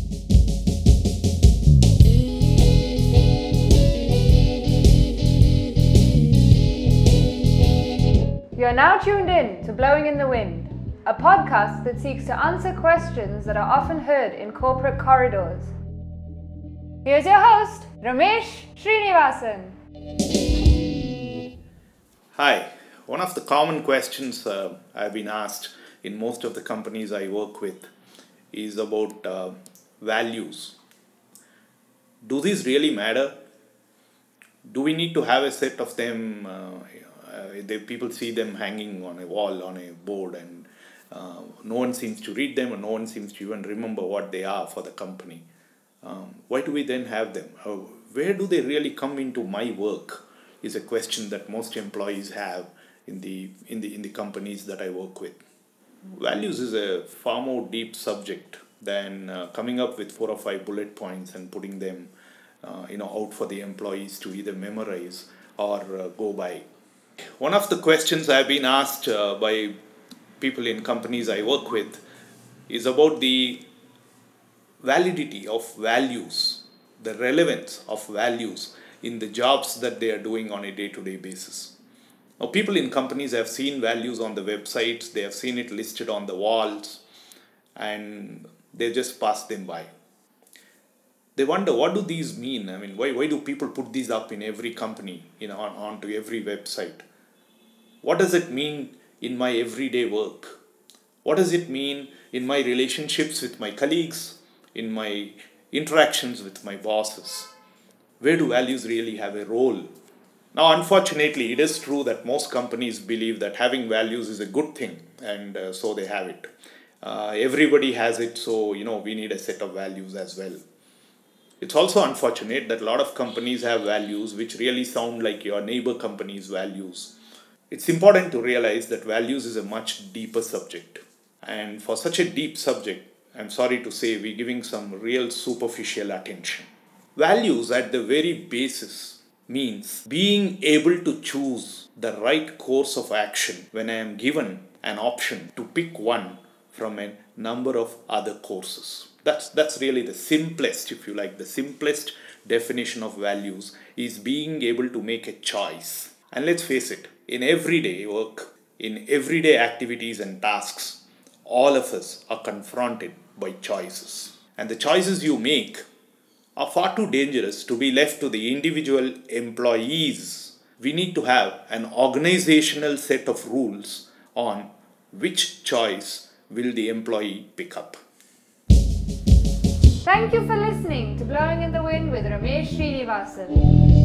You're now tuned in to Blowing in the Wind, a podcast that seeks to answer questions that are often heard in corporate corridors. Here's your host, Ramesh Srinivasan. Hi. One of the common questions I've been asked in most of the companies I work with is about values. Do these really matter? Do we need to have a set of them? People see them hanging on a wall, on a board, and no one seems to read them, or no one seems to even remember what they are for the company. Why do we then have them? Where do they really come into my work? Is a question that most employees have in the companies that I work with. Values is a far more deep subject than coming up with 4 or 5 bullet points and putting them out for the employees to either memorize or go by. One of the questions I've been asked by people in companies I work with is about the validity of values, the relevance of values in the jobs that they are doing on a day-to-day basis. Now, people in companies have seen values on the websites, they have seen it listed on the walls, and they just pass them by. They wonder, what do these mean? I mean, why do people put these up in every company, onto every website? What does it mean in my everyday work? What does it mean in my relationships with my colleagues, in my interactions with my bosses? Where do values really have a role? Now, unfortunately, it is true that most companies believe that having values is a good thing, and so they have it. Everybody has it, so we need a set of values as well. It's also unfortunate that a lot of companies have values which really sound like your neighbor company's values. It's important to realize that values is a much deeper subject. And for such a deep subject, I'm sorry to say, we're giving some real superficial attention. Values at the very basis means being able to choose the right course of action when I am given an option to pick one from a number of other courses. That's really the simplest, if you like, the simplest definition of values is being able to make a choice. And let's face it, in everyday work, in everyday activities and tasks, all of us are confronted by choices. And the choices you make are far too dangerous to be left to the individual employees. We need to have an organizational set of rules on which choice will the employee pick up. Thank you for listening to Blowing in the Wind with Ramesh Srinivasan.